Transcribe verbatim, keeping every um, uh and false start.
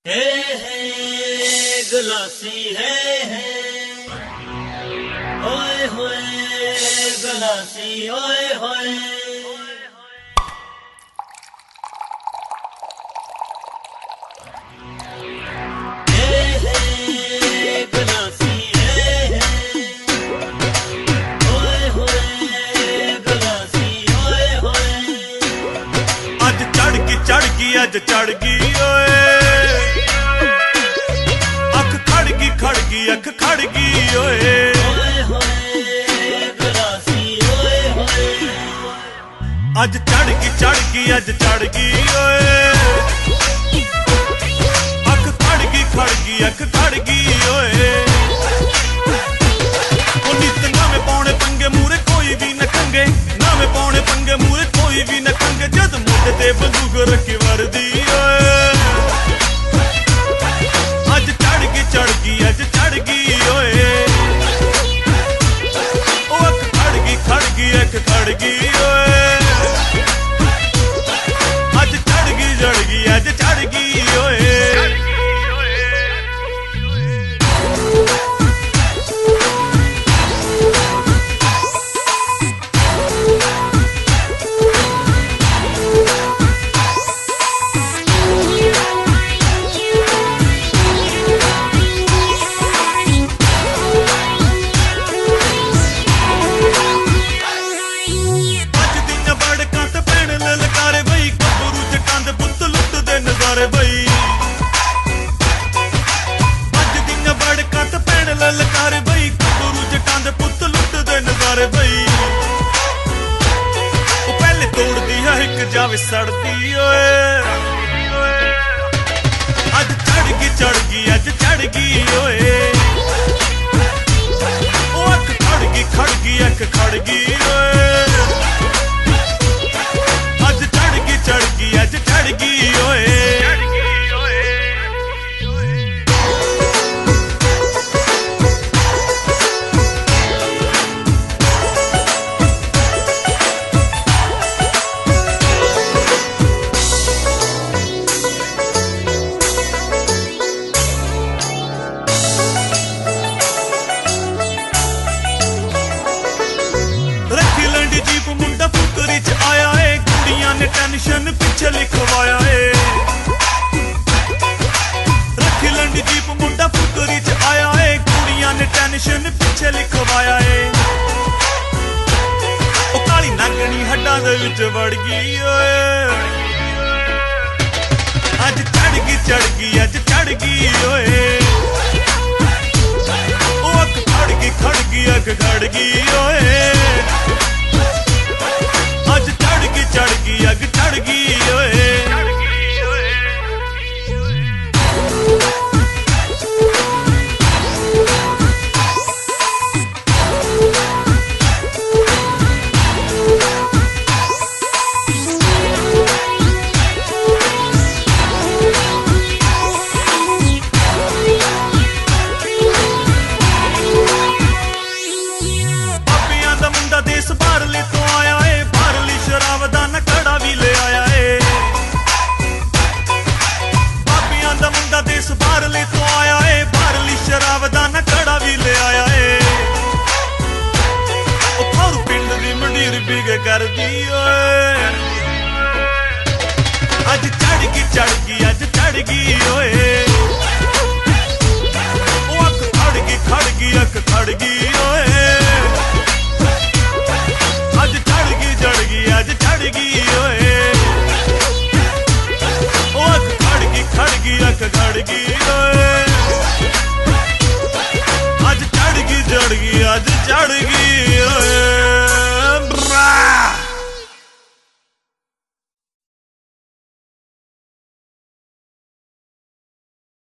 हे हे गलासी है है ओए होए गलासी ओए होए हे हे गलासी है है ओए होए गलासी ओए होए अज चढ़ गई चढ़ गई अज चढ़ गई ओए खड़गी अख खड़गी ओए अज चढ़गी चढ़गी अज चढ़गी ओए अख खड़गी खड़गी अख खड़गी ओए नित नावे पौने पंगे मूरे कोई भी न कंगे नावे पौने पंगे मूरे कोई भी न कंगे जद मुंडे ते बंदूक रखी वर्दी ओए अज चढ़गी चढ़गी अज चढ़गी ओए ओ अख खड़गी खड़गी अख खड़गी ओए अज चढ़गी चढ़गी अज चढ़गी ओए जावे सड़दी ओए अज चढ़गी चढ़गी अज चढ़गी ओए ओ अख खड़गी खड़गी अख खड़गी ओए अज चढ़गी चढ़गी अज चढ़गी ओए टेंशन पिछे लिखवाया है रखी लंडी जीप मुंडा फुकरी च आया है कुड़ियां ने टेंशन पिछे लिखवाया है ओ काली नागनी हड्डां दे विच वड़ गई ओए अज चढ़ गई चढ़ गई अज चढ़ गई ओए ओ अख खड़ गई खड़ गई अख खड़ गई ओए अज चढ़गी चढ़गी अग चढ़गी ओए पापियां दा मुंडा देश बाहरले तो आया है शराब दा नकड़ा भी ले आया है पापियां दा मुंडा देश बाहरले तो आया है बाहरली शराब दा नकड़ा भी ले आया है ओ थारू पिंड दी मंडीर बिग कर दी ओए अज चढ़गी चढ़गी अज चढ़गी ओए ओ अख खड़गी खड़गी अख खड़गी